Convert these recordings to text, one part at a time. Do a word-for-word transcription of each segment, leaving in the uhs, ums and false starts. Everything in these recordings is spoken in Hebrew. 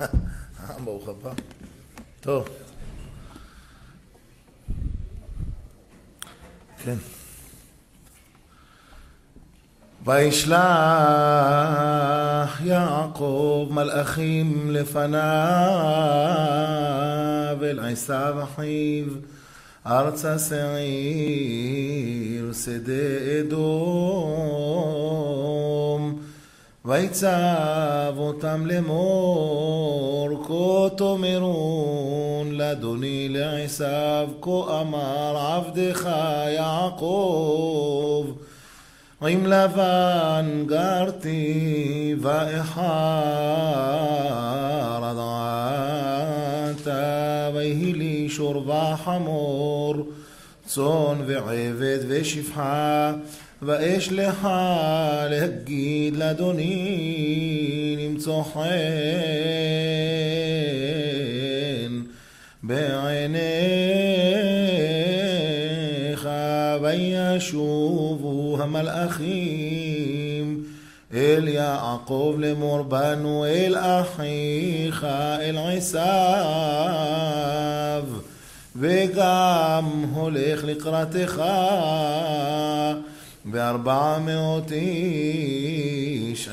ברוך הבא. טוב. כן. וישלח יעקב מלאכים לפניו אל עשיו אחיו ארצה שעיר שדה אדום ויצב אותם לאמור כה תאמרון לאדוני לעשיו כה אמר עבדך יעקב עם לבן גרתי ואחר עדעתה ויהי לי שור וחמור צאן ועבד ושפחה ואשלח להגיד לאדוני למצוא חן בעיניך וישובו המלאכים אל יעקב לאמור באנו אל אחיך אל עשיו וגם הולך לקראתך וארבע מאות איש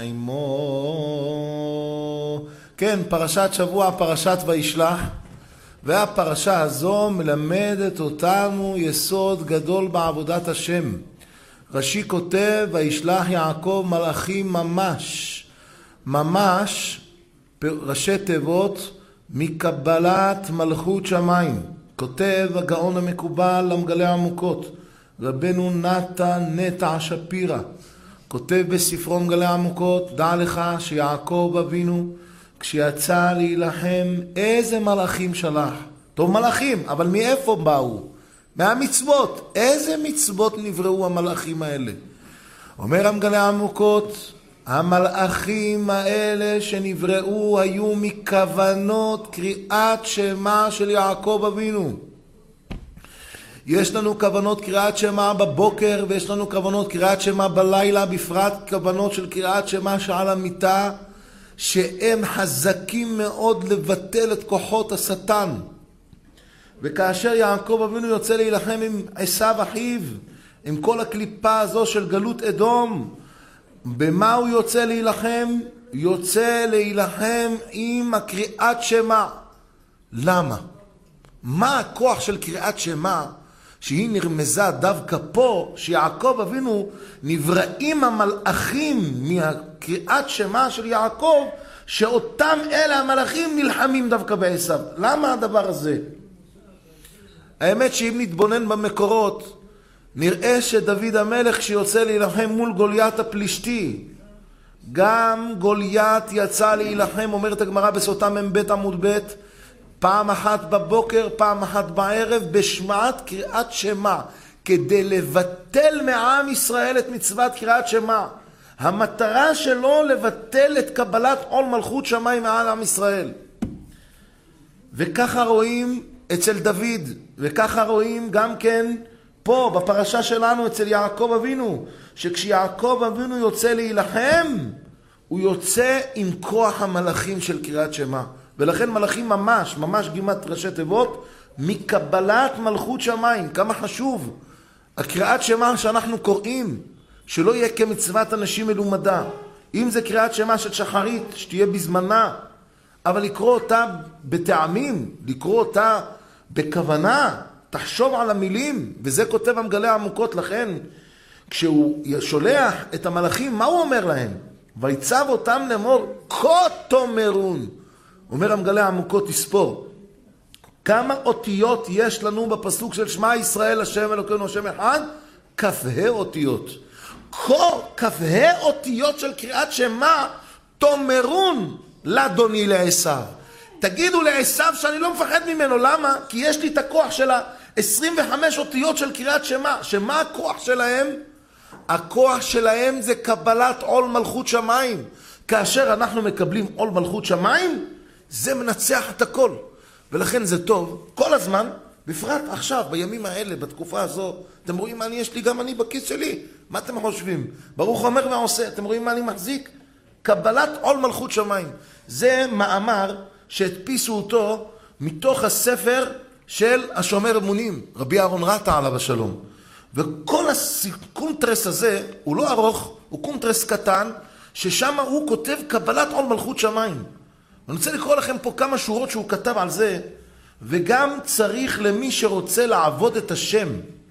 עמו. כן, פרשת שבוע, פרשת וישלח, והפרשה הזו מלמדת אותנו יסוד גדול בעבודת השם. רש"י כותב וישלח יעקב מלאכים ממש, ממש ראשי תיבות מקבלת מלכות שמיים. כותב הגאון המקובל למגלי עמוקות רבנו נתן נטע שפירא, כותב בספרו מגלי עמוקות, דע לך שיעקב אבינו כשיצא להילחם איזה מלאכים שלח. טוב, מלאכים, אבל מאיפה באו? מהמצוות. איזה מצוות נבראו המלאכים האלה? אומר המגלי עמוקות, המלאכים האלה שנבראו היו מכוונות קריאת שמע של יעקב אבינו. יש לנו כוונות קריאת שמע בבוקר ויש לנו כוונות קריאת שמע בלילה, בפרט כוונות של קריאת שמע שעל המיטה, שהם חזקים מאוד לבטל את כוחות השטן. וכאשר יעקב אבינו יוצא להילחם עם עשיו אחיו, עם כל הקליפה הזו של גלות אדום, במה הוא יוצא להילחם? יוצא להילחם עם הקריאת שמע. למה? מה הכוח של קריאת שמע? שהיא נרמזה דווקא פה, שיעקב אבינו נבראים המלאכים מהקריאת שמע של יעקב, שאותם אלה המלאכים נלחמים דווקא בעשיו. למה הדבר הזה? האמת שאם נתבונן במקורות, נראה שדוד המלך שיוצא להילחם מול גוליית הפלישתי, גם גוליית יצא להילחם, אומרת הגמרא בסוטה מבית עמוד בית, פעם אחת בבוקר, פעם אחת בערב, בשמעת קריאת שמע, כדי לבטל מעם ישראל את מצוות קריאת שמע. המטרה שלו לבטל את קבלת עול מלכות שמיים מעל עם ישראל. וככה רואים אצל דוד, וככה רואים גם כן פה בפרשה שלנו אצל יעקב אבינו, שכשיעקב אבינו יוצא להילחם, הוא יוצא עם כוח המלאכים של קריאת שמע. ולכן מלאכים ממש, ממש גימת ראשי תיבות, מקבלת מלכות שמיים. כמה חשוב הקריאת שמע שאנחנו קוראים, שלא יהיה כמצוות אנשים מלומדה. אם זה קריאת שמע של שחרית, שתהיה בזמנה, אבל לקרוא אותה בטעמים, לקרוא אותה בכוונה, תחשוב על המילים, וזה כותב המגלי עמוקות. לכן, כשהוא שולח את המלאכים, מה הוא אומר להם? ויצב אותם לאמור, כה תאמרון. אומר המגלי עמוקות, תספור. כמה אותיות יש לנו בפסוק של שמע ישראל השם אלוקינו השם אחד? כ"ה אותיות. כה כ"ה אותיות של קריאת שמע תאמרון לאדוני לעשיו. תגידו לעשיו שאני לא מפחד ממנו. למה? כי יש לי את הכוח של ה-עשרים וחמש אותיות של קריאת שמע. שמה הכוח שלהם? הכוח שלהם זה קבלת עול מלכות שמיים. כאשר אנחנו מקבלים עול מלכות שמיים, זה מנצח את הכל. ולכן זה טוב כל הזמן, בפרט עכשיו, בימים האלה, בתקופה הזו. אתם רואים מה אני יש לי, גם אני בכיס שלי. מה אתם חושבים? ברוך אומר ועושה. אתם רואים מה אני מחזיק? קבלת עול מלכות שמיים. זה מאמר שהדפיסו אותו מתוך הספר של השומר אמונים, רבי אהרון רטה עליו השלום. וכל הקונטרס הזה הוא לא ארוך, הוא קונטרס קטן, ששם הוא כותב קבלת עול מלכות שמיים. אני רוצה לקרוא לכם פה כמה שורות שהוא כתב על זה, וגם צריך למי שרוצה לעבוד את השם,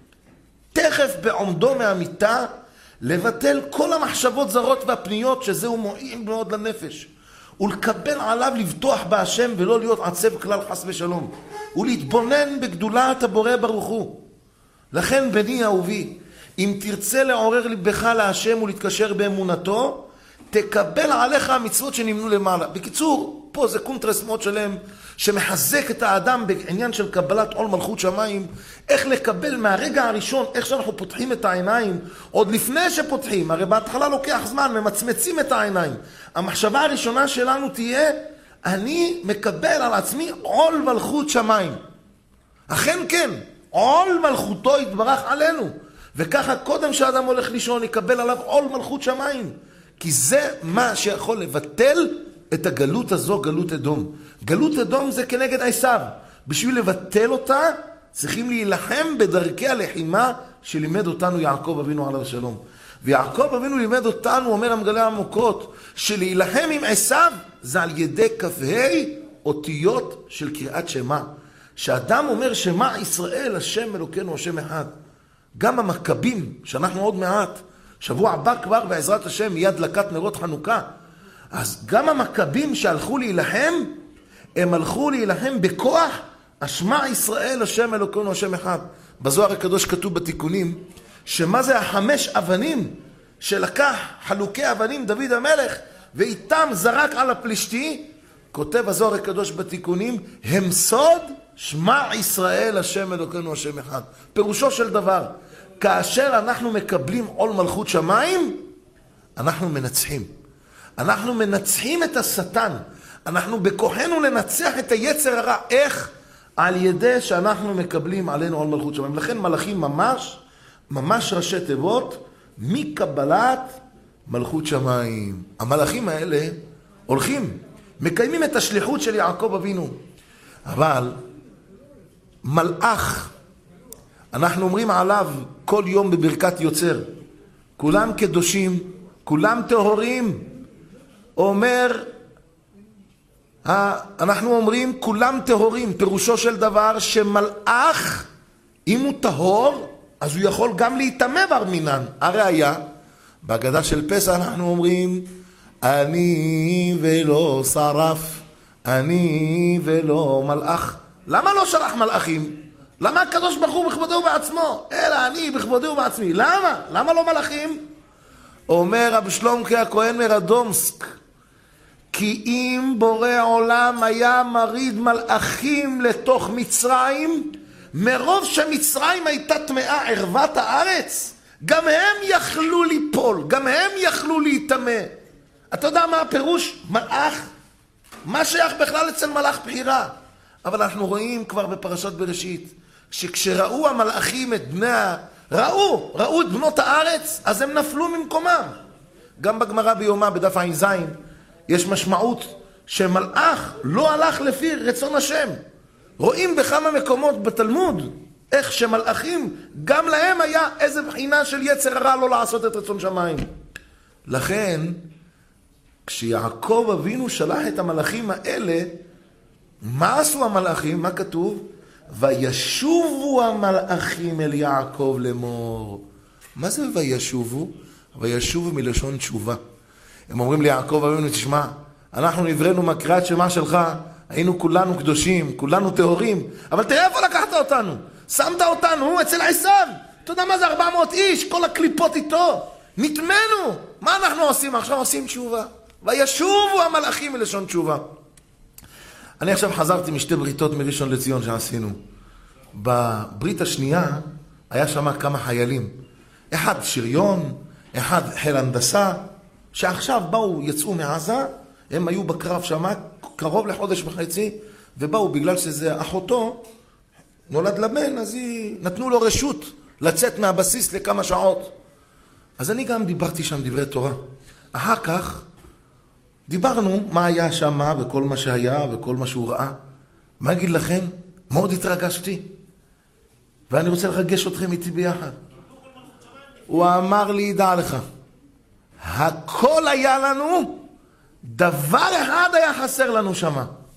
תכף בעומדו מהמיטה, לבטל כל המחשבות זרות והפניות, שזהו מועיל מאוד לנפש. ולקבל עליו לבטוח בהשם ולא להיות עצב כלל חס ושלום. ולהתבונן בגדולת הבורא ברוך הוא. לכן בני אהובי, אם תרצה לעורר לבך להשם ולהתקשר באמונתו, תקבל עליך המצוות שנמנו למעלה. בקיצור, פה זה קונטרס מאוד שלם, שמחזק את האדם בעניין של קבלת עול מלכות שמיים, איך לקבל מהרגע הראשון, איך שאנחנו פותחים את העיניים, עוד לפני שפותחים, הרי בהתחלה לוקח זמן, ממצמצים את העיניים. המחשבה הראשונה שלנו תהיה, אני מקבל על עצמי עול מלכות שמיים. אכן כן, עול מלכותו יתברך עלינו. וככה קודם שאדם הולך לישון, יקבל עליו עול מלכות שמיים. כי זה מה שיכול לבטל את הגלות הזו, גלות אדום. גלות אדום זה כנגד עשיו. בשביל לבטל אותה, צריכים להילחם בדרכי הלחימה שלימד אותנו יעקב אבינו עליו השלום. ויעקב אבינו לימד אותנו, אומר המגלה העמוקות, שלהילחם עם עשיו זה על ידי כ"ה אותיות של קריאת שמע. שאדם אומר שמע ישראל, השם אלוקינו, השם אחד. גם המכבים, שאנחנו עוד מעט, שבוע הבא כבר בעזרת השם מיד דלקת נרות חנוכה, אז גם המכבים שהלכו להילחם, הם הלכו להילחם בכוח השמע ישראל השם אלוקינו השם אחד. בזוהר הקדוש כתוב בתיקונים שמה זה החמש אבנים שלקח חלוקי אבנים דוד המלך ואיתם זרק על הפלישתי, כותב הזוהר הקדוש בתיקונים, הם סוד שמע ישראל השם אלוקינו השם אחד. פירושו של דבר, כאשר אנחנו מקבלים עול מלכות שמיים, אנחנו מנצחים. אנחנו מנצחים את השטן. אנחנו בכוחנו לנצח את היצר הרע. איך? על ידי שאנחנו מקבלים עלינו עול מלכות שמיים. לכן מלאכים ממש, ממש ראשי תיבות, מקבלת מלכות שמיים. המלאכים האלה הולכים, מקיימים את השליחות של יעקב אבינו. אבל מלאך, אנחנו אומרים עליו כל יום בברכת יוצר, כולם קדושים, כולם טהורים. אומר, אנחנו אומרים כולם טהורים, פירושו של דבר שמלאך, אם הוא טהור, אז הוא יכול גם להיטמא בר מינן. הראיה, בהגדה של פסח אנחנו אומרים, אני ולא שרף, אני ולא מלאך. למה לא שלח מלאכים? למה הקדוש ברוך הוא בכבודו בעצמו? אלא אני בכבודו בעצמי. למה? למה לא מלאכים? אומר רב שלומקה הכהן מרדומסק, כי אם בורא עולם היה מריד מלאכים לתוך מצרים, מרוב שמצרים הייתה טמאה ערוות הארץ, גם הם יכלו ליפול, גם הם יכלו להיטמא. אתה יודע מה הפירוש? מלאך? מה שייך בכלל אצל מלאך בחירה? אבל אנחנו רואים כבר בפרשת בראשית, שכשראו המלאכים את בני, ראו, ראו את בנות הארץ, אז הם נפלו ממקומם. גם בגמרא ביומא, בדף עין זין, יש משמעות שמלאך לא הלך לפי רצון השם. רואים בכמה מקומות בתלמוד, איך שמלאכים, גם להם היה איזה בחינה של יצר הרע לא לעשות את רצון שמיים. לכן, כשיעקב אבינו שלח את המלאכים האלה, מה עשו המלאכים? מה כתוב? וישובו המלאכים אל יעקב לאמור. מה זה וישובו? וישובו מלשון תשובה. הם אומרים ליעקב אבינו, תשמע, אנחנו נבראנו מקריאת שמע שלך, היינו כולנו קדושים, כולנו טהורים, אבל תראה איפה לקחת אותנו. שמת אותנו אצל עשיו. אתה יודע מה זה ארבע מאות איש? כל הקליפות איתו. נטמנו. מה אנחנו עושים? עכשיו עושים תשובה. וישובו המלאכים מלשון תשובה. אני עכשיו חזרתי משתי בריתות מראשון לציון שעשינו. בברית השנייה היה שם כמה חיילים. אחד שריון, אחד חיל הנדסה, שעכשיו באו, יצאו מעזה, הם היו בקרב שם קרוב לחודש וחצי, ובאו בגלל שזה אחותו, נולד לבן, אז היא, נתנו לו רשות לצאת מהבסיס לכמה שעות. אז אני גם דיברתי שם דברי תורה. אחר כך, דיברנו מה היה שם וכל מה שהיה וכל מה שהוא ראה. מה אגיד לכם? מאוד התרגשתי. ואני רוצה לרגש אתכם איתי ביחד. הוא אמר לי, דע לך, הכל היה לנו, דבר אחד היה חסר לנו שם.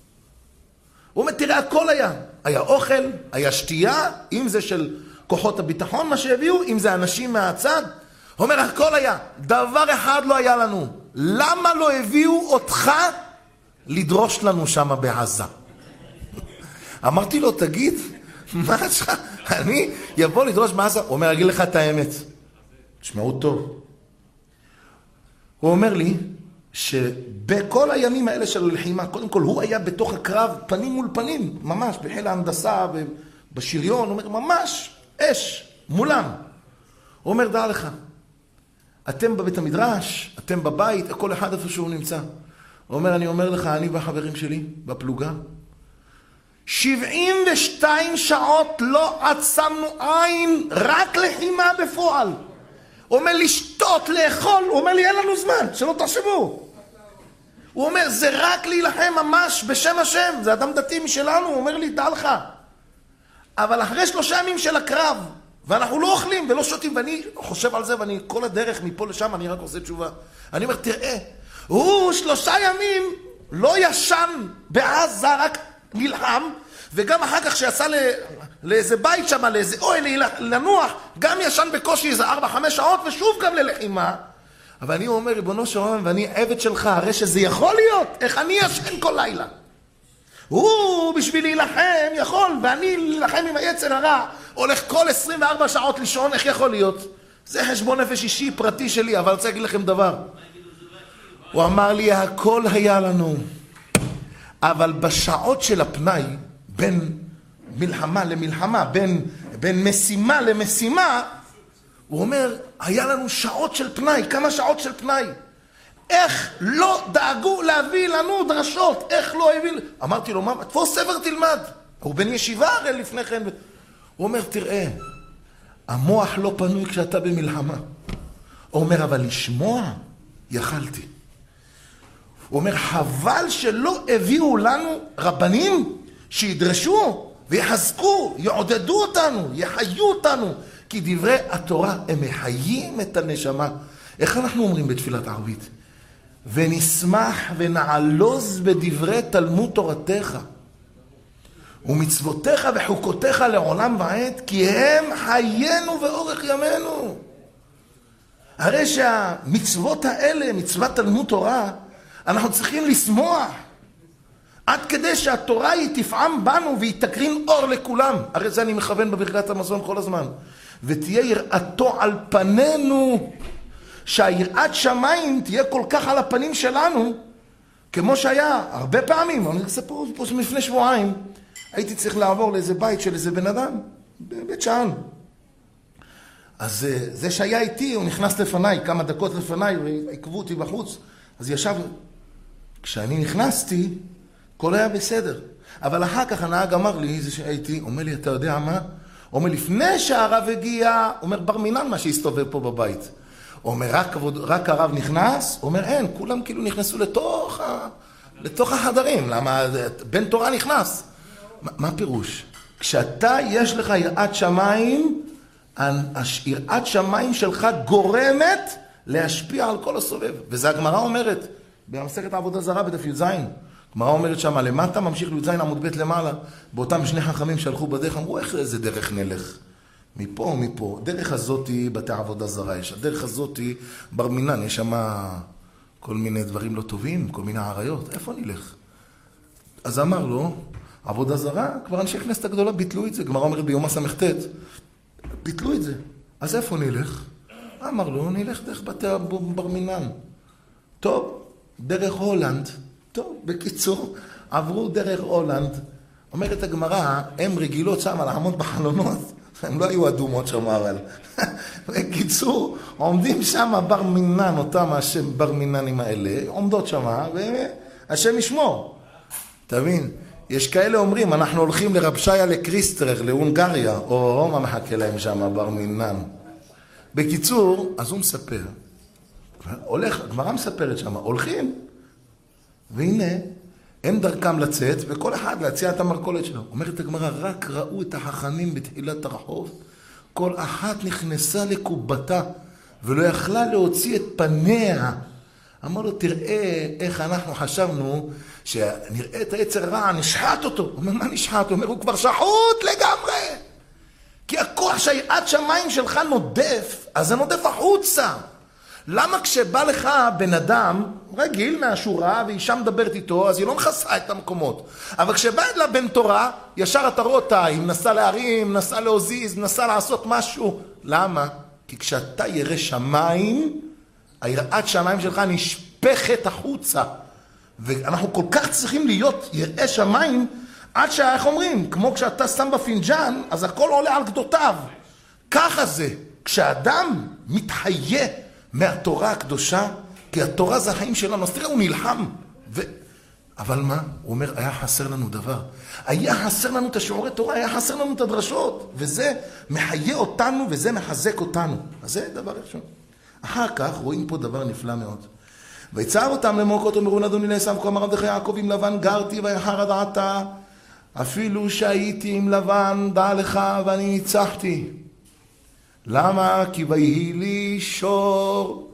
הוא אומר, תראה, הכל היה. היה אוכל, היה שתייה, אם זה של כוחות הביטחון, מה שהביאו, אם זה אנשים מהצד. הוא אומר, הכל היה. דבר אחד לא היה לנו. למה לא הביאו אותך לדרוש לנו שם בעזה? אמרתי לו, תגיד, מה שלך? אני יבוא לדרוש בעזה? הוא אומר, אגיד לך את האמת. תשמעו טוב. הוא אומר לי, שבכל הימים האלה של הלחימה, קודם כל הוא היה בתוך הקרב פנים מול פנים, ממש, בחיל ההנדסה, בשריון, הוא אומר, ממש, אש, מולם. הוא אומר, דע לך, אתם בבית המדרש, אתם בבית, כל אחד איפה שהוא נמצא. הוא אומר, אני אומר לך, אני והחברים שלי, בפלוגה, שבעים ושתיים שעות לא עצמנו עין, רק לחימה בפועל. הוא אומר, לשתות, לאכול, הוא אומר לי, אין לנו זמן, שלא תחשבו. הוא אומר, זה רק להילחם ממש בשם השם, זה אדם דתי משלנו, הוא אומר לי, דע לך. אבל אחרי שלושה ימים של הקרב, ואנחנו לא אוכלים ולא שותים, ואני חושב על זה, ואני כל הדרך מפה לשם, אני רק עושה תשובה. אני אומר, תראה, הוא שלושה ימים לא ישן בעזה, רק נלחם, וגם אחר כך שיצא לא, לאיזה בית שם, לאיזה אוהל לנוח, גם ישן בקושי איזה ארבע, חמש שעות, ושוב גם ללחימה. אבל אני אומר, ריבונו של עולם, ואני עבד שלך, הרי שזה יכול להיות, איך אני ישן כל לילה? הוא בשביל להילחם יכול, ואני להילחם עם היצר הרע, הולך כל עשרים וארבע שעות לישון, איך יכול להיות? זה חשבון נפש אישי, פרטי שלי, אבל אני רוצה להגיד לכם דבר. הוא אמר לי, הכל היה לנו, אבל בשעות של הפנאי, בין מלחמה למלחמה, בין, בין משימה למשימה, הוא אומר, היה לנו שעות של פנאי, כמה שעות של פנאי. איך לא דאגו להביא לנו דרשות, איך לא הביא... אמרתי לו, מה, תפוס ספר תלמד. הוא בן ישיבה הרי לפני כן. הוא אומר, תראה, המוח לא פנוי כשאתה במלחמה. הוא אומר, אבל לשמוע, יכלתי. הוא אומר, חבל שלא הביאו לנו רבנים שידרשו ויחזקו, יעודדו אותנו, יחיו אותנו, כי דברי התורה הם מחיים את הנשמה. איך אנחנו אומרים בתפילת ערבית? ונשמח ונעלוז בדברי תלמוד תורתך ומצוותיך וחוקותיך לעולם ועד, כי הם חיינו ואורך ימינו. הרי שהמצוות האלה, מצוות תלמוד תורה, אנחנו צריכים לשמוח עד כדי שהתורה היא תפעם בנו והיא תקרין אור לכולם. הרי זה אני מכוון בברכת המזון כל הזמן. ותהיה יראתו על פנינו, שהיראת שמיים תהיה כל כך על הפנים שלנו, כמו שהיה הרבה פעמים. אני אספר פה לפני שבועיים, הייתי צריך לעבור לאיזה בית של איזה בן אדם, בבית שאן. אז זה שהיה איתי, הוא נכנס לפניי, כמה דקות לפניי, ועקבו אותי בחוץ. אז ישב, כשאני נכנסתי, הכל היה בסדר. אבל אחר כך הנהג אמר לי, זה שהייתי, אומר לי, אתה יודע מה? אומר, לפני שהרב הגיע, אומר, בר מינן מה שהסתובב פה בבית. אומר, רק, רק הרב נכנס? אומר, אין, כולם כאילו נכנסו לתוך, ה, לתוך החדרים. למה? בן תורה נכנס. מה, מה פירוש? כשאתה יש לך יראת שמיים, יראת שמיים שלך גורמת להשפיע על כל הסובב. וזה הגמרא אומרת, במסכת העבודה זרה בדף י"ז. הגמרא אומרת שמה למטה, ממשיך לי"ז עמוד ב' למעלה. באותם שני חכמים שהלכו בדרך, אמרו, איך איזה דרך נלך? מפה או מפה. דרך הזאת היא בתי עבודה זרה יש. הדרך הזאת היא בר מינן. יש שם כל מיני דברים לא טובים, כל מיני עריות. איפה נלך? אז אמר לו, עבודה זרה, כבר אנשי כנסת הגדולה ביטלו את זה. גמרא אומרת ביום הסמכתת, ביטלו את זה. אז איפה נלך? אמר לו, נלך דרך בתי בר מינן. טוב, דרך הולנד. טוב, בקיצור, עברו דרך הולנד. אומרת הגמרא, הם רגילות שם לעמוד בחלונות. הם לא היו אדומות שם, אבל. בקיצור, עומדים שם בר מינן, אותם השם בר מיננים האלה, עומדות שם, והשם ישמור. תבין, יש כאלה אומרים, אנחנו הולכים לרבשיה לקריסטרר, להונגריה, או מה מחכה להם שם, בר מינן. בקיצור, אז הוא מספר, הולך, הגמרא מספרת שם, הולכים, והנה, הם דרכם לצאת, וכל אחד להציע את המרכולת שלו. אומרת הגמרא, רק ראו את החכמים בתחילת הרחוב, כל אחת נכנסה לקובתה, ולא יכלה להוציא את פניה. אמר לו, תראה איך אנחנו חשבנו, שנראה את היצר רע, נשחט אותו. הוא אומר, מה נשחט? הוא אומר, הוא כבר שחוט לגמרי. כי הכוח שהיראת שמיים שלך נודף, אז זה נודף החוצה. למה כשבא לך בן אדם רגיל מהשורה ואישה מדברת איתו, אז היא לא מכסה את המקומות. אבל כשבא לה בן תורה, ישר אתה רואה אותה, היא מנסה להרים, מנסה להוזיז, מנסה לעשות משהו. למה? כי כשאתה ירא שמיים, היראת שמיים שלך נשפכת החוצה. ואנחנו כל כך צריכים להיות יראי שמיים, עד שאיך אומרים, כמו כשאתה שם בפינג'ן, אז הכל עולה על גדותיו. ככה זה. כשאדם מתחיה מהתורה הקדושה, כי התורה זה החיים שלנו, אז תראה, הוא נלחם. ו... אבל מה? הוא אומר, היה חסר לנו דבר. היה חסר לנו את השיעורי תורה, היה חסר לנו את הדרשות. וזה מחיה אותנו, וזה מחזק אותנו. אז זה דבר ראשון. אחר כך רואים פה דבר נפלא מאוד. ויצר אותם למוקות ומרון אדוני לעשו, כה אמר עבדך יעקב עם לבן גרתי ויחר הדעתה, אפילו שהייתי עם לבן דע לך ואני ניצחתי. למה? כי ויהי לי שור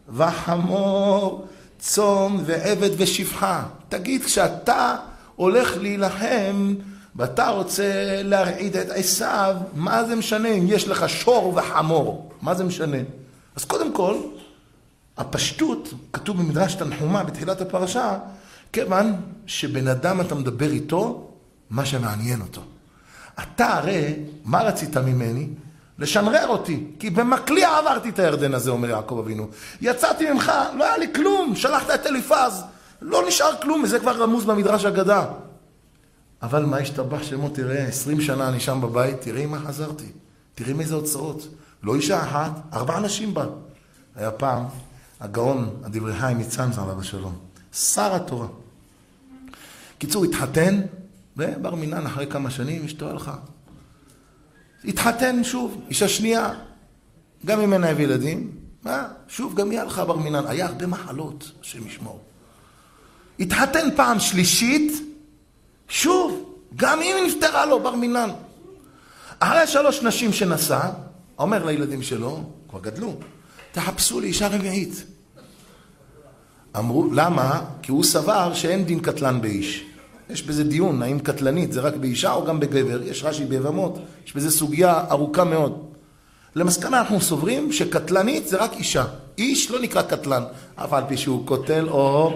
וחמור, צאן ועבד ושפחה. תגיד, כשאתה הולך להילחם ואתה רוצה להרעיד את עשיו, מה זה משנה אם יש לך שור וחמור? מה זה משנה? אז קודם כל, הפשטות, כתוב במדרש תנחומה בתחילת הפרשה, כיוון שבן אדם אתה מדבר איתו, מה שמעניין אותו. אתה הרי, מה רצית ממני? לשנרר אותי, כי במקליע עברתי את הירדן הזה, אומר יעקב אבינו. יצאתי ממך, לא היה לי כלום, שלחת את אליפז, לא נשאר כלום, וזה כבר רמוז במדרש אגדה. אבל מה השתבח שמו, תראה, עשרים שנה אני שם בבית, תראי מה חזרתי, תראי מאיזה הוצאות. לא אישה אחת, ארבע אנשים בה. היה פעם, הגאון, הדברי חיים מצאנז עליו השלום, שר התורה. קיצור, התחתן, ובר מינן אחרי כמה שנים אשתו הלכה. התחתן שוב, אישה שנייה, גם ממנה הביא ילדים, מה? שוב, גם היא הלכה בר מינן, היה הרבה מחלות, השם ישמור. התחתן פעם שלישית, שוב, גם היא נפטרה לו, בר מינן. אחרי שלוש נשים שנסע, אומר לילדים שלו, כבר גדלו, תחפשו לי אישה רביעית. אמרו, למה? כי הוא סבר שאין דין קטלן באיש. יש בזה דיון, האם קטלנית זה רק באישה או גם בגבר, יש רש"י ביבמות, יש בזה סוגיה ארוכה מאוד. למסקנה אנחנו סוברים שקטלנית זה רק אישה. איש לא נקרא קטלן, אף על פי שהוא קוטל או...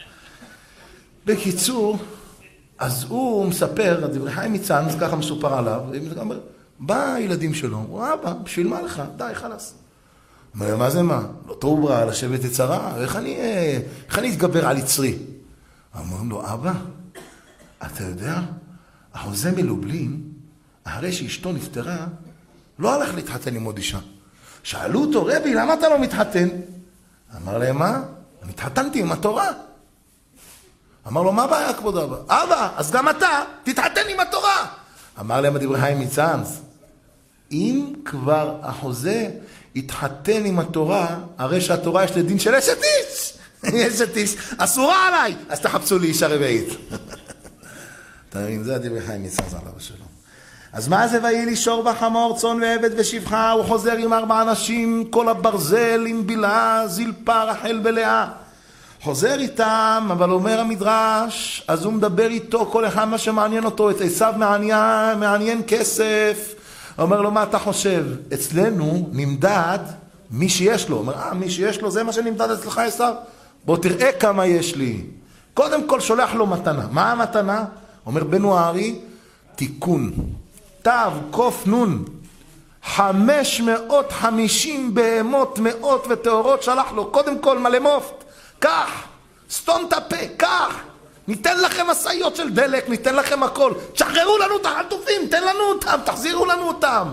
בקיצור, אז הוא מספר, הדברי חיים מצאנז, ככה מסופר עליו, ואומר, בא הילדים שלו, הוא אבא, בשביל מה לך? די, חלס. אומר, מה זה מה? לא טוב ברע, לשבת יצרה, איך אני, איך אני אתגבר על יצרי? אומרים לו, אבא, אתה יודע, החוזה מלובלין, אחרי שאשתו נפטרה, לא הלך להתחתן עם עוד אישה. שאלו אותו, רבי, למה אתה לא מתחתן? אמר להם, מה? אני התחתנתי עם התורה. אמר לו, מה הבעיה, כבוד אבא? אבא, אז גם אתה, תתחתן עם התורה. אמר להם הדברי חיים מצאנז, אם כבר החוזה התחתן עם התורה, הרי שהתורה יש לדין של אשת איש. אשת איש, אסורה עליי, אז תחפשו לי אישה רביעית. אתה מבין, זה הדברי חיים מצאנז עליו השלום. אז מה זה ויהי לי שור וחמור, צאן ועבד ושפחה? הוא חוזר עם ארבע אנשים, כל הברזל עם בלעה, זלפה, רחל ולאה. חוזר איתם, אבל אומר המדרש, אז הוא מדבר איתו, כל אחד מה שמעניין אותו, את עשיו מעניין, מעניין כסף. אומר לו, מה אתה חושב? אצלנו נמדד מי שיש לו. אומר, אה, מי שיש לו, זה מה שנמדד אצלך עשיו? בוא תראה כמה יש לי. קודם כל שולח לו מתנה. מה המתנה? אומר בנו הארי, תיקון. תו, קוף, נון. חמש מאות חמישים בהמות, מאות וטהורות שלח לו. קודם כל מלא מופת. כך, סתום את הפה, כך. ניתן לכם מסעיות של דלק, ניתן לכם הכל. תשחררו לנו את החטופים, תן לנו אותם, תחזירו לנו אותם.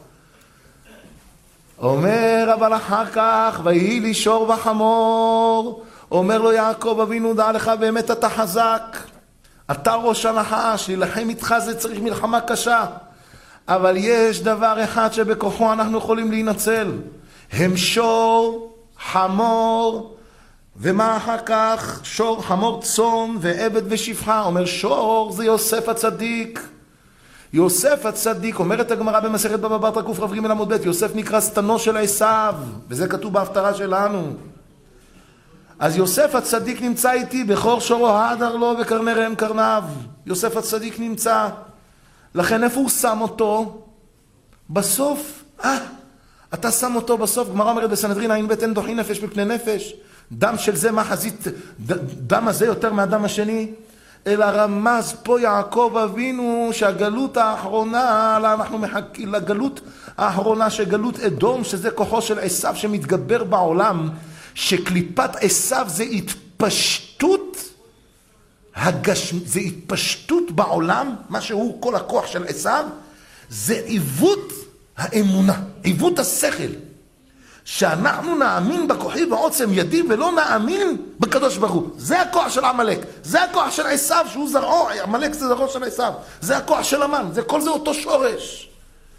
אומר, אבל אחר כך, ויהי לי שור וחמור. אומר לו יעקב אבינו, דע לך, באמת אתה חזק. אתה ראש הנחש, להילחם איתך זה צריך מלחמה קשה. אבל יש דבר אחד שבכוחו אנחנו יכולים להינצל. הם שור, חמור, ומה אחר כך? שור, חמור צאן ועבד ושפחה. אומר שור זה יוסף הצדיק. יוסף הצדיק, אומרת הגמרא במסכת בבא בתרא קר"ג עמוד ב', יוסף נקרא שטנו של עשיו, וזה כתוב בהפטרה שלנו. אז יוסף הצדיק נמצא איתי, בכור שורו הדר לו וקרני ראם קרניו. יוסף הצדיק נמצא. לכן איפה הוא שם אותו? בסוף. אה, אתה שם אותו בסוף. גמרא אומרת בסנהדרין, עין בית אין דוחי נפש מפני נפש. דם של זה מה חזית, דם הזה יותר מהדם השני. אלא רמז פה יעקב אבינו שהגלות האחרונה, אנחנו מחכים לגלות האחרונה שגלות אדום, שזה כוחו של עשיו שמתגבר בעולם, שקליפת עשיו זה התפשטות, הגש... זה התפשטות בעולם, מה שהוא כל הכוח של עשיו, זה עיוות האמונה, עיוות השכל. שאנחנו נאמין בכוחי ועוצם ידי ולא נאמין בקדוש ברוך הוא. זה הכוח של עמלק, זה הכוח של עשיו שהוא זרעו, עמלק זה זרעו של עשיו, זה הכוח של המן, זה כל זה אותו שורש.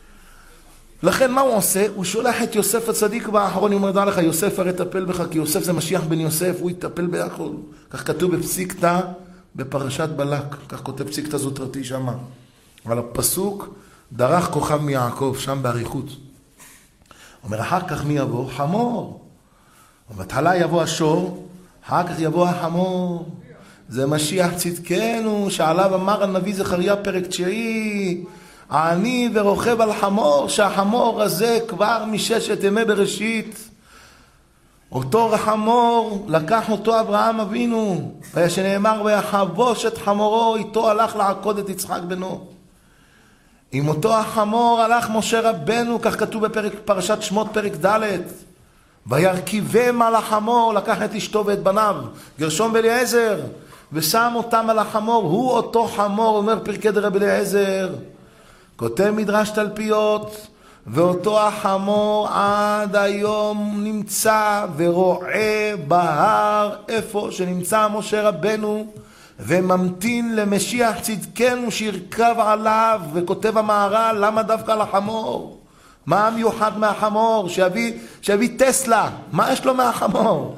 לכן מה הוא עושה? הוא שולח את יוסף הצדיק באחרון, הוא אומר דע לך יוסף הרי טפל בך, כי יוסף זה משיח בן יוסף, הוא יטפל בהכל. כך כתוב בפסיקתא בפרשת בלק, כך כותב פסיקתא זוטרתי שמה, על הפסוק דרך כוכב מיעקב שם בעריכות. אומר, אחר כך מי יבוא? חמור. ובהתחלה יבוא השור, אחר כך יבוא החמור. זה משיח צדקנו, שעליו אמר הנביא זכריה פרק תשיעי, אני ורוכב על חמור, שהחמור הזה כבר מששת ימי בראשית. אותו חמור, לקח אותו אברהם אבינו, ושנאמר, ויחבוש את חמורו, איתו הלך לעקוד את יצחק בנו. עם אותו החמור הלך משה רבנו, כך כתוב בפרק פרשת שמות פרק ד', וירכיבם על החמור, לקח את אשתו ואת בניו, גרשום ואליעזר, ושם אותם על החמור, הוא אותו חמור, אומר פרקי דרב אליעזר, כותב מדרש תלפיות, ואותו החמור עד היום נמצא ורועה בהר, איפה שנמצא משה רבנו, וממתין למשיח צדקנו שירכב עליו, וכותב המהר"ל, למה דווקא על החמור? מה המיוחד מהחמור? שיביא, שיביא טסלה, מה יש לו מהחמור?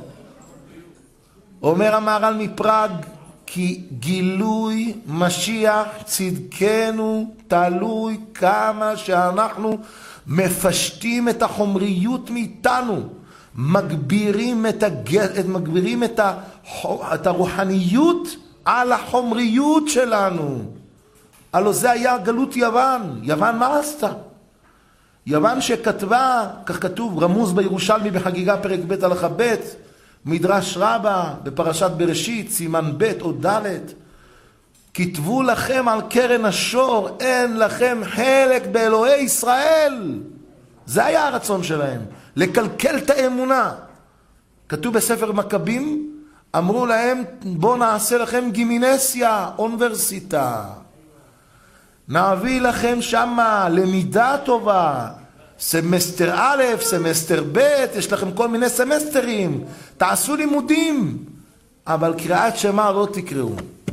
אומר המהר"ל מפראג, כי גילוי משיח צדקנו תלוי כמה שאנחנו מפשטים את החומריות מאיתנו, מגבירים את, הגל, מגבירים את, הח, את הרוחניות על החומריות שלנו. הלוא זה היה גלות יוון. יוון מה עשתה? יוון שכתבה, כך כתוב, רמוז בירושלמי בחגיגה פרק ב' הלכה ב', מדרש רבה בפרשת בראשית, סימן ב' או ד', כתבו לכם על קרן השור, אין לכם חלק באלוהי ישראל. זה היה הרצון שלהם, לקלקל את האמונה. כתוב בספר מכבים, אמרו להם, בוא נעשה לכם גימינסיה, אוניברסיטה. נביא לכם שמה למידה טובה, סמסטר א', סמסטר ב', יש לכם כל מיני סמסטרים, תעשו לימודים, אבל קריאת שמע לא תקראו,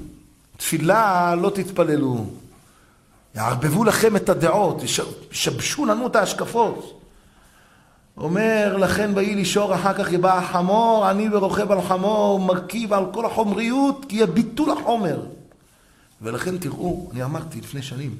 תפילה לא תתפללו, יערבבו לכם את הדעות, ישבשו לנו את ההשקפות. אומר לכן באי לישור, אחר כך יבא החמור, אני ורוכב על חמור, מרכיב על כל החומריות, כי יהיה ביטול החומר. ולכן תראו, אני אמרתי לפני שנים,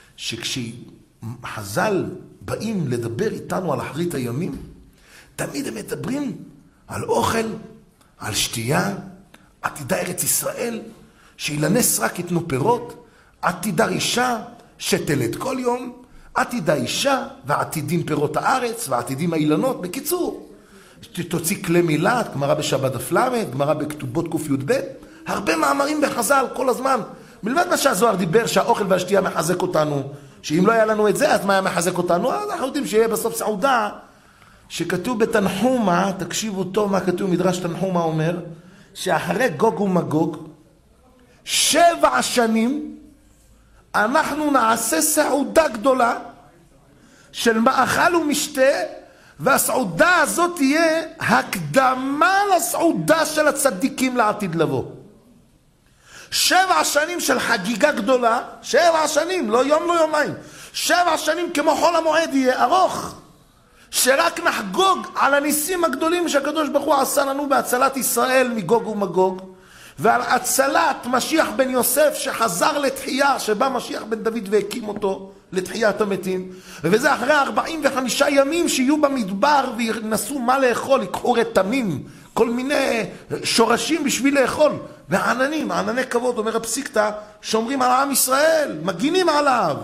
שכשחז"ל באים לדבר איתנו על אחרית הימים, תמיד הם מדברים על אוכל, על שתייה, עתידה ארץ ישראל, שאילנס רק יתנו פירות, עתידה אישה שתלד כל יום, עתידה אישה ועתידים פירות הארץ ועתידים האילנות. בקיצור, תוציא כלי מילת, גמרא בשבת דף למד, גמרא בכתובות ק"י"ב, הרבה מאמרים בחז"ל כל הזמן. מלבד מה שהזוהר דיבר שהאוכל והשתייה מחזק אותנו, שאם לא היה לנו את זה אז מה היה מחזק אותנו? אז אנחנו יודעים שיהיה בסוף סעודה, שכתוב בתנחומה, תקשיבו טוב מה כתוב מדרש תנחומה, אומר שאחרי גוג ומגוג שבע שנים אנחנו נעשה סעודה גדולה של מאכל ומשתה, והסעודה הזאת תהיה הקדמה לסעודה של הצדיקים לעתיד לבוא. שבע שנים של חגיגה גדולה, שבע שנים, לא יום לא יומיים, שבע שנים כמו חול המועד יהיה ארוך, שרק נחגוג על הניסים הגדולים שהקדוש ברוך הוא עשה לנו בהצלת ישראל מגוג ומגוג, ועל הצלת משיח בן יוסף שחזר לתחייה, שבא משיח בן דוד והקים אותו לתחיית המתים, וזה אחרי ארבעים וחמישה ימים שיהיו במדבר וינסו מה לאכול, יקחו רתמים, כל מיני שורשים בשביל לאכול, ועננים, ענני כבוד, אומר הפסיקתא, שומרים על עם ישראל, מגינים עליו.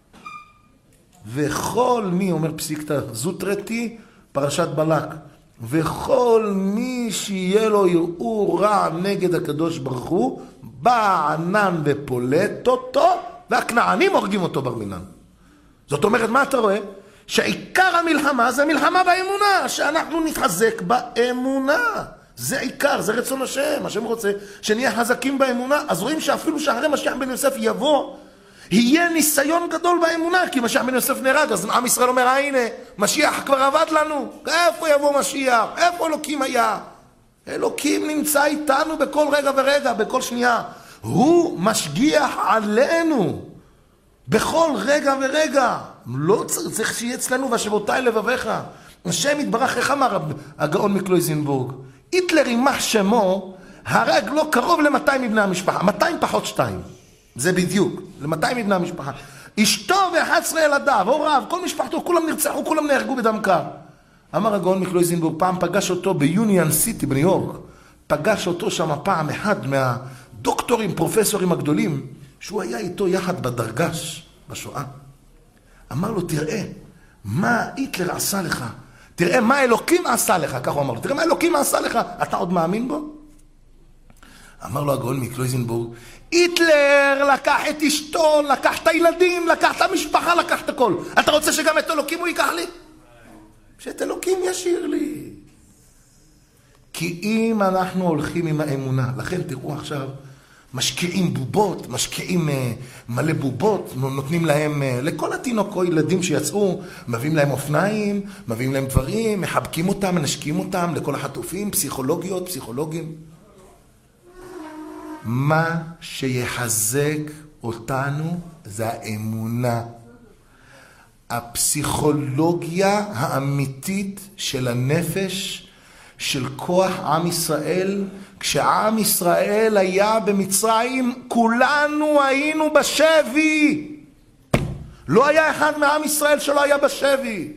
וכל מי, אומר פסיקתא זוטרתי, פרשת בלק, וכל מי שיהיה לו ערעור רע נגד הקדוש ברוך הוא, בא ענן ופולט אותו, והכנענים הורגים אותו בר מינן. זאת אומרת, מה אתה רואה? שעיקר המלחמה זה מלחמה באמונה, שאנחנו נתחזק באמונה. זה עיקר, זה רצון השם. השם רוצה שנהיה חזקים באמונה. אז רואים שאפילו שאחרי משיח בן יוסף יבוא, יהיה ניסיון גדול באמונה, כי משיח בן יוסף נהרג, אז עם ישראל אומר, הנה, משיח כבר עבד לנו. איפה יבוא משיח? איפה אלוקים היה? אלוקים נמצא איתנו בכל רגע ורגע, בכל שנייה. הוא משגיח עלינו בכל רגע ורגע. לא צריך שיהיה אצלנו והשבותיי לבביך. השם יתברך, איך אמר הגאון מקלויזנבורג? היטלר יימח שמו, הרג לא קרוב ל-מאתיים מבני המשפחה, מאתיים פחות שתיים. זה בדיוק, ל-מאתיים מבני המשפחה. אשתו ו-אחד עשר ילדיו, הוריו, כל משפחתו, כולם נרצחו, כולם נהרגו בדם קר. אמר הגאון מקלויזנבורג, פעם פגש אותו ביוניון סיטי בניו יורק, פגש אותו שם פעם אחד מהדוקטורים, פרופסורים הגדולים, שהוא היה איתו יחד בדרגש, בשואה. אמר לו, תראה, מה היטלר עשה לך? תראה מה אלוקים עשה לך, כך הוא אמר לו, תראה מה אלוקים עשה לך, אתה עוד מאמין בו? אמר לו הגאון מקלויזנבורג, היטלר לקח את אשתו, לקח את הילדים, לקח את המשפחה, לקח את הכל. אתה רוצה שגם את אלוקים הוא ייקח לי? שאת אלוקים ישאיר לי. כי אם אנחנו הולכים עם האמונה, לכן תראו עכשיו, משקיעים בובות, משקיעים מלא בובות, נותנים להם, לכל התינוקו ילדים שיצאו, מביאים להם אופניים, מביאים להם דברים, מחבקים אותם, מנשקים אותם, לכל החטופים, פסיכולוגיות, פסיכולוגים. מה שיחזק אותנו זה האמונה. הפסיכולוגיה האמיתית של הנפש, של כוח עם ישראל. כשעם ישראל היה במצרים, כולנו היינו בשבי. לא היה אחד מעם ישראל שלא היה בשבי.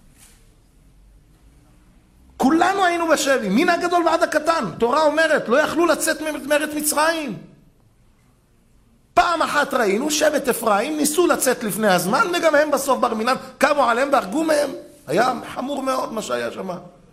כולנו היינו בשבי, מן הגדול ועד הקטן. תורה אומרת, לא יכלו לצאת מארץ מצרים. פעם אחת ראינו, שבט אפרים ניסו לצאת לפני הזמן, וגם הם בסוף בר מינן קמו עליהם והרגו מהם. היה חמור מאוד מה שהיה שם.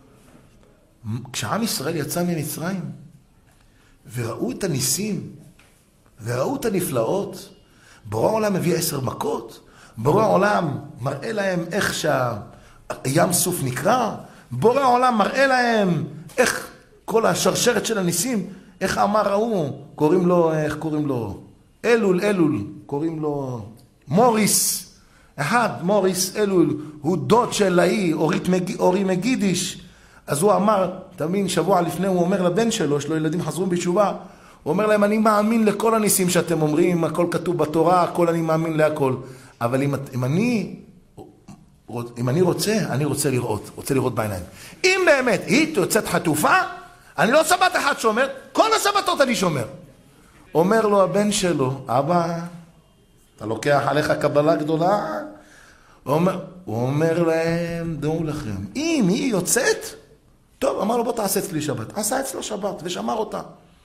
כשעם ישראל יצא ממצרים, וראו את הניסים, וראו את הנפלאות, בורא העולם מביא עשר מכות, בורא העולם מראה להם איך שהים סוף נקרא, בורא העולם מראה להם איך כל השרשרת של הניסים, איך אמר ראו, קוראים לו, איך קוראים לו? אלול, אלול, קוראים לו מוריס, אחד, מוריס, אלול, הוא דוד של ההיא, אורי מגידיש, אז הוא אמר, תאמין, שבוע לפני הוא אומר לבן שלו, יש לו ילדים חזרו בתשובה, הוא אומר להם, אני מאמין לכל הניסים שאתם אומרים, הכל כתוב בתורה, הכל אני מאמין להכל, אבל אם, אם אני, אם אני רוצה, אני רוצה לראות, רוצה לראות בעיניים. אם באמת היא יוצאת חטופה, אני לא סבת אחד שומר, כל הסבתות אני שומר. אומר לו הבן שלו, אבא, אתה לוקח עליך קבלה גדולה? הוא אומר, הוא אומר להם, דעו לכם, אם היא יוצאת, טוב, אמר לו, בוא תעשה אצלי שבת. עשה אצלו שבת ושמר אותה.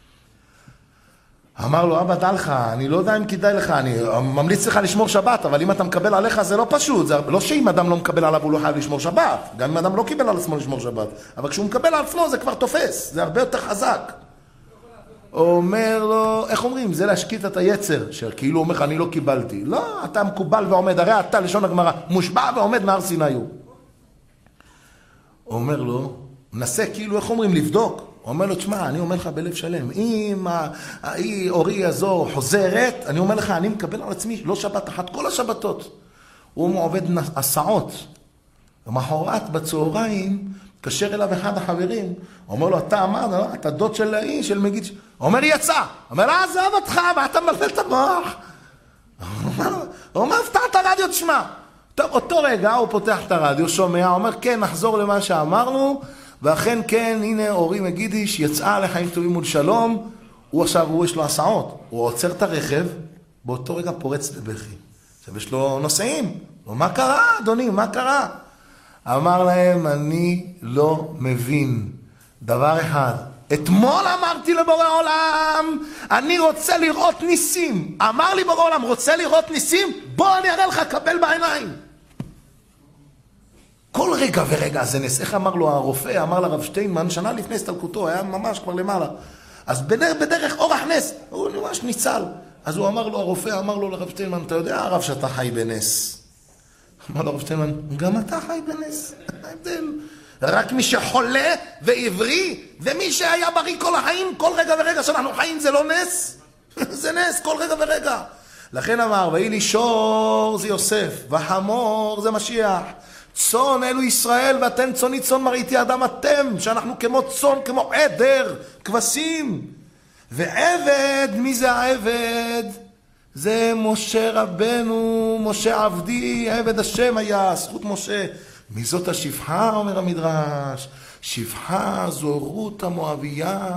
אמר לו, אבא, דע לך, אני לא יודע אם כדאי לך, אני ממליץ לך לשמור שבת, אבל אם אתה מקבל עליך זה לא פשוט. זה לא שאם אדם לא מקבל עליו הוא לא חייב לשמור שבת. גם אם אדם לא קיבל על עצמו לשמור שבת. אבל כשהוא מקבל על עצמו זה כבר תופס, זה הרבה יותר חזק. הוא אומר לו, איך אומרים? זה להשקיט את היצר, שכאילו אומר לך, אני לא קיבלתי. לא, אתה מקובל ועומד, הרי אתה לשון הגמרא, מושבע ועומד מהר סיני הוא. הוא אומר לו, נסה כאילו, איך אומרים, לבדוק. הוא אומר לו, תשמע, אני אומר לך בלב שלם, אם היא אורי הזו חוזרת, אני אומר לך, אני מקבל על עצמי, לא שבת אחת, כל השבתות. הוא עובד הסעות. ומחרת בצהריים, קשר אליו אחד החברים, הוא אומר לו, אתה אמר, לא? אתה דוד של האי, של מגיד, הוא אומר, יצא. הוא אומר, לא, עזב אותך, ואתה מבלבל את המוח. הוא אומר, הפתעת הרדיו, תשמע, אותו רגע הוא פותח את הרדיו, שומע, אומר כן, נחזור למה שאמרנו, ואכן כן, הנה אורי מגידיש יצאה לחיים טובים ולשלום, הוא עכשיו, הוא יש לו הסעות, הוא עוצר את הרכב, באותו רגע פורץ לבכי. עכשיו יש לו נוסעים, מה קרה אדוני, מה קרה? אמר להם, אני לא מבין דבר אחד. אתמול אמרתי לבורא עולם, אני רוצה לראות ניסים. אמר לי בורא עולם, רוצה לראות ניסים? בוא אני אראה לך, קבל בעיניים. כל רגע ורגע זה נס. איך אמר לו הרופא, אמר לרב שטיינמן, שנה לפני הסתלקותו, היה ממש כבר למעלה. אז בדרך, בדרך אורח נס, הוא ממש ניצל. אז הוא אמר לו, הרופא אמר לו לרב שטיינמן, אתה יודע הרב שאתה חי בנס. אמר לו הרב שטיינמן, גם אתה חי בנס. ההבדל. רק מי שחולה ועברי, ומי שהיה בריא כל החיים, כל רגע ורגע שאנחנו חיים זה לא נס. זה נס כל רגע ורגע. לכן אמר, ויהי לי שור זה יוסף, וחמור זה משיח. צאן אלו ישראל, ואתם צאני צאן מראיתי אדם אתם, שאנחנו כמו צאן, כמו עדר, כבשים. ועבד, מי זה העבד? זה משה רבנו, משה עבדי, עבד השם היה, זכות משה. מי זאת השפחה, אומר המדרש? שפחה זו רות המואביה,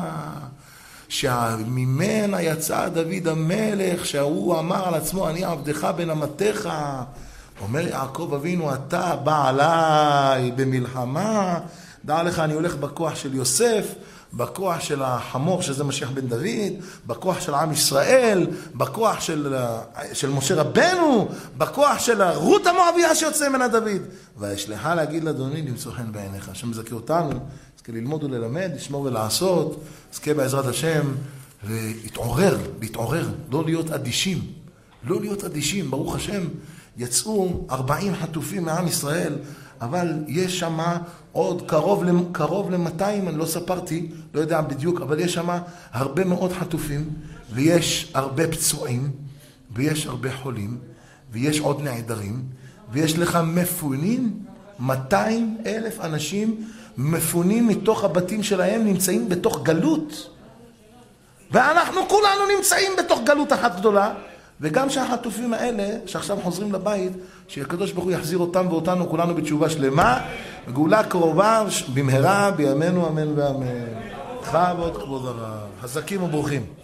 שממנה יצא דוד המלך, שהוא אמר על עצמו, אני עבדך בן אמתך. אומר יעקב אבינו, אתה בא עליי במלחמה, דע לך אני הולך בכוח של יוסף, בכוח של החמור שזה משיח בן דוד, בכוח של עם ישראל, בכוח של, של משה רבנו, בכוח של רות המואביה שיוצא ממנה דוד. וישלחה להגיד לאדוני למצוא חן בעיניך. השם מזכה אותנו, זכה ללמוד וללמד, לשמור ולעשות, זכה בעזרת השם, להתעורר, להתעורר, לא להיות אדישים, לא להיות אדישים, ברוך השם. יצאו ארבעים חטופים מעם ישראל, אבל יש שם עוד קרוב, קרוב ל-מאתיים, אני לא ספרתי, לא יודע בדיוק, אבל יש שם הרבה מאוד חטופים, ויש הרבה פצועים, ויש הרבה חולים, ויש עוד נעדרים, ויש לך מפונים, מאתיים אלף אנשים מפונים מתוך הבתים שלהם, נמצאים בתוך גלות. ואנחנו כולנו נמצאים בתוך גלות אחת גדולה, וגם שהחטופים האלה, שעכשיו חוזרים לבית, שהקדוש ברוך הוא יחזיר אותם ואותנו, כולנו בתשובה שלמה, גאולה קרובה במהרה בימינו אמן ואמן. חבוד כבוד הרב. חזקים וברוכים.